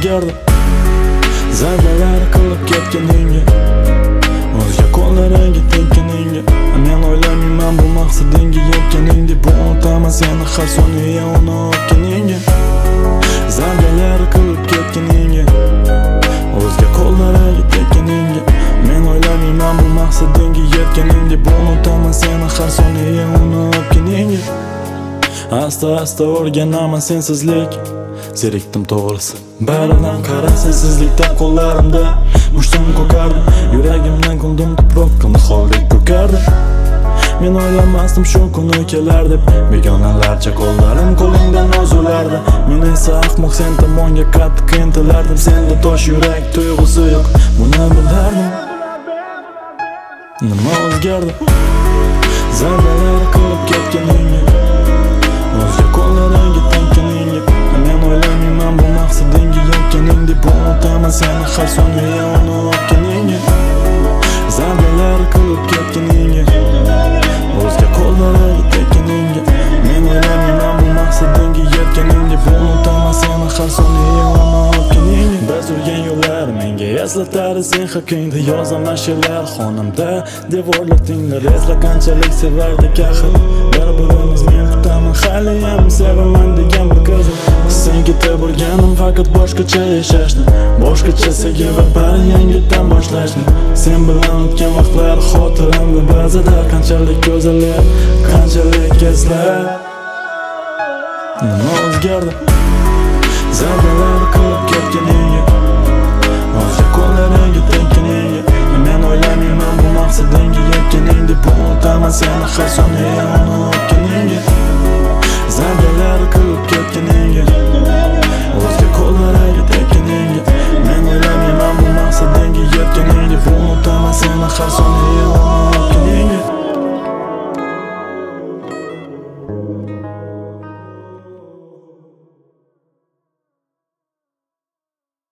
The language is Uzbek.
o'zgardi. Zarbalar qilib ketganingga, o'zga qo'llariga tekkaningga, men o'ylamayman bu maqsadingga yetganingda. Bu unutaman seni har soniya unutganingga. Zarbalar qilib ketganingga, o'zga qo'llariga tekkaningga, men o'ylamayman bu maqsadingga yetganingda. Bu unutaman seni har soniya unutganingga. Asta o'rganaman sensizlik, zerikdim to'g'risi. Baridan qara sensizlikda qo'llarimda mushtim ko'kardi. Yuragimdan kundim tuproqqa holdek ko'kardi. Men o'ylamasdim shu kuni kelar deb, begonalarcha qo'llarim qo'lingdan ozulardi. Men esa ahmoq sen tomonga qattiq intilardim. Senda tosh yurak tuyg'usi yo'q, buni bilardim. Nima o'zgardi? Zarbalar qilib ketganingga, o'zga qo'llariga tekkaningga, men o'ylamayman bu maqsadingga yetganingda. Bu unutaman seni har soniya unutganingga. Zarbalar qilib ketganingga, o'zga qo'llariga tekkaningga, men o'ylamayman bu maqsadingga yetganingda. Bu unutaman seni har soniya unutganingga. Biz yurgan yo'llar menga eslatadi sen haqingda yozaman she'rlar xonimda. Devorlar tinglar esla qanchalik sevardik axir. Bir-birimiz men kutaman haliyam sevaman degan bir qiz. Sen ketib bo'lganim faqat boshqacha yashashni, boshqacha sevgi va bari yangidan boshlashni. Sen bilan o'tgan vaqtlar xotiramda ba'zida qanchalik go'zal, qanchalik eslar. Nima o'zgardi? Zarbalar qilib ketganingga, o'zga qo'llariga tekkaningga, men o'ylamayman bu maqsadingga yetganingda. Bu unutaman seni har soniya unutganingga. Zarbalar qilib ketganingga, o'zga qo'llariga tekkaningga, men o'ylamayman bu maqsadingga yetganingda. Bu unutaman seni har soniya